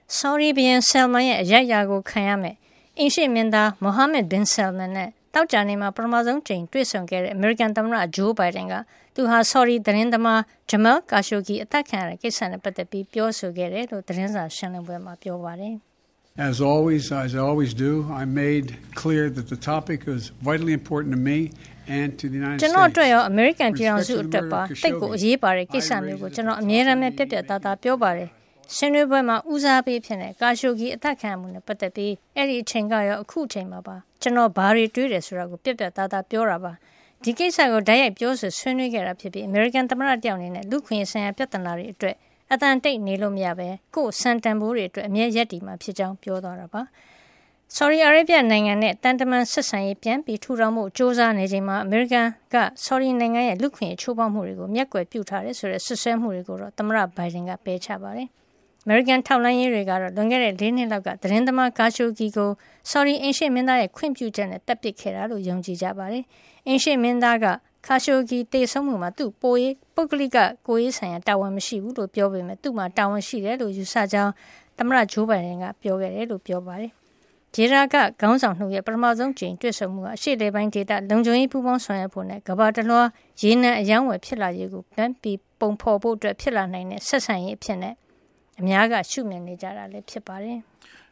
ဆော်ဒီဘုရင်ဆယ်မန်ရဲ့အရိုက်အရာကိုခံရမယ်အိမ်ရှိမင်းသားမိုဟာမက်ဘင်ဆယ်မန်နဲ့တောက်ကြနေမှာပထမဆုံးကြိမ်တွေ့ဆုံခဲ့တဲ့အမေရိကန်သမ္မတဂျိုးဘိုင်ဒန်ကသူဟာဆော်ဒီသတင်းသမားဂျမယ်ကာရှိုဂီအသက်ခံရတဲ့ကိစ္စနဲ့ပတ်သက်ပြီးပြောဆိုခဲ့တယ်လို့သတင်းစာရှင်းလင်းပွဲမှာပြောပါတယ် As I always do, I made clear that the topic was vitally important to me and to the United States. ကျွန်တော်အတွက်ရောအမေရိကန်ပြည်ထောင်စုအတွက်ပါတိတ်ကိုအရေးပါတဲ့ကိစ္စမျိုးကိုကျွန်တော်အမြဲတမ်းပဲပြတ်ပြတ်သားသားပြောပါတယ်ရှင်းလင်းပွဲမှာဦးစားပေးဖြစ်တဲ့ကာရှိုဂီအသက်ခံမှုနဲ့ပတ်သက်ပြီးအဲ့ဒီအချိန်ကရောအခုအချိန်မှာပါကျွန်တော်ဘာတွေတွေးတယ်ဆိုတာကိုပြတ်ပြတ်သားသားပြောတာပါဒီကိစ္စကိုဓာတ်ရိုက်ပြောဆိုဆွေးနွေးခဲ့တာဖြစ်ပြီးအမေရိကန်သမ္မတတယောက်အနေနဲ့လူခွင့်ဆိုင်ရာပြဿနာတွေအတွက်အတန်တိတ်နေလို့မရပဲကိုယ်စံတန်ဖိုးတွေအတွက်အမြဲရပ်တည်မှာဖြစ်ကြောင်းပြောသွားတာပါဆော်ဒီအာရေဗျနိုင်ငံနဲ့တန်တမန်ဆက်ဆံရေးပြန်ပြီးထူထောင်မှုစ조사နေချိန်မှာအမေရိကန်ကဆော်ဒီနိုင်ငံရဲ့လူခွင့်ချိုးဖောက်မှုတွေကိုမျက်ကွယ်ပြုထားတယ်ဆိုတဲ့ဆွဆွဲမှုတွေကိုတော့သမ္မတဘိုင်ဒန်ကပယ်ချပါတယ်အမေရိကန်ထောက်လှမ်းရေးတွေကတော့လွန်ခဲ့တဲ့၄နှစ်လောက်ကသတင်းသမားကာရှိုဂီကိုဆော်ဒီအင်ရှေ့မင်းသားရဲ့ခွင့်ပြုချက်နဲ့တပ်ပစ်ခဲ့တာလို့ယုံကြည်ကြပါတယ်အင်ရှေ့မင်းသားကကာရှိုဂီတေဆုံးမှုမှာသူ့ပုဂ္ဂလိကကိုရေးဆိုင်ရာတာဝန်မရှိဘူးလို့ပြောပေမဲ့သူ့မှာတာဝန်ရှိတယ်လို့ယူဆကြောင်းသမ္မတဂျိုးဘိုင်ဒန်ကပြောခဲ့တယ်လို့ပြောပါတယ်ဂျေရာကခေါင်းဆောင်နှုတ်ရဲ့ပထမဆုံးကြိမ်တွေ့ဆုံမှုကအရှေ့လေပိုင်းဒေသလုံခြုံရေးပူးပေါင်းဆောင်ရွက်ဖို့နဲ့ကမ္ဘာတလွှားရေနံအယောင်းဝယ်ဖြစ်လာရေးကိုပြန်ပြီးပုံဖော်ဖို့အတွက်ဖြစ်လာနိုင်တဲ့ဆက်ဆံရေးအဖြစ်နဲ့အများကရှုမြင်နေကြတာလည်းဖြစ်ပါတယ်